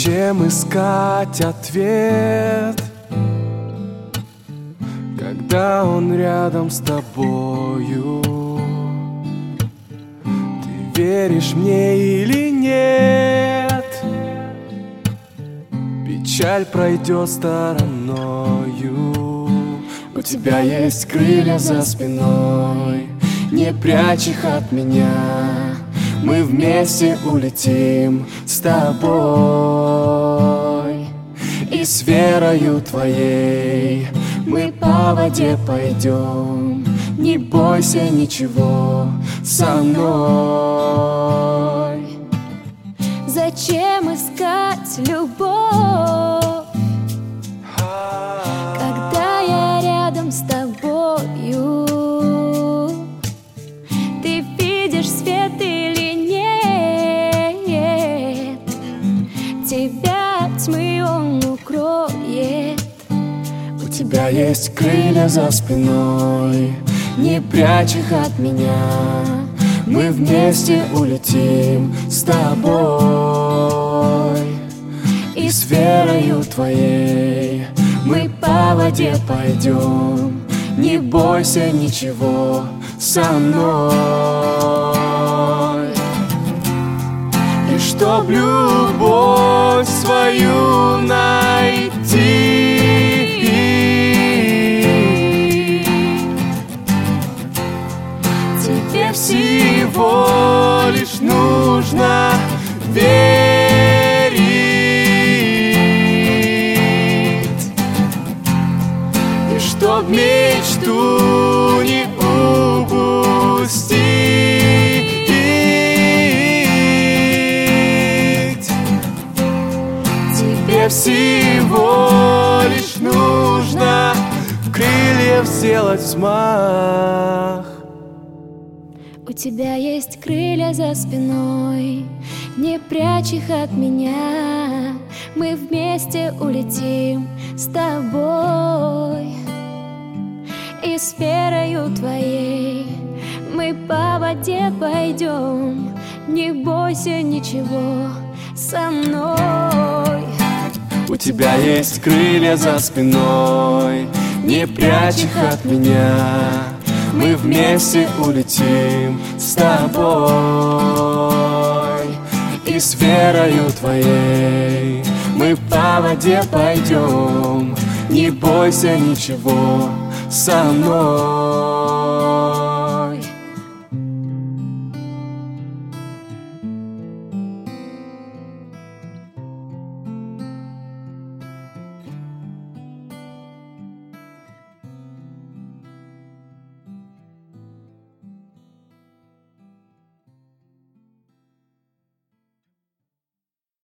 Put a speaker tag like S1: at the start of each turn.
S1: Зачем искать ответ, когда он рядом с тобою? Ты веришь мне или нет? Печаль пройдет стороною. У тебя есть крылья за спиной, не прячь их от меня. Мы вместе улетим с тобой, и с верою твоей мы по воде пойдем. Не бойся ничего со мной.
S2: Зачем искать любовь, когда я рядом с тобою? Ты видишь свет или нет? Тебя тьмы он укроет.
S1: У тебя есть крылья за спиной, не прячь их от меня. Мы вместе улетим с тобой, и с верою твоей мы по воде пойдем. Не бойся ничего со мной. И чтоб любовь свою найти, тебе всего лишь нужно верить. И чтоб мечту не упустить, тебе всего лишь нужно в крыльев сделать взмах.
S2: У тебя есть крылья за спиной, не прячь их от меня. Мы вместе улетим с тобой, и с верою твоей мы по воде пойдем. Не бойся ничего со мной.
S1: У тебя есть крылья за спиной, не прячь их от меня. Мы вместе улетим с тобой, и с верою твоей мы по воде пойдем. Не бойся ничего со мной.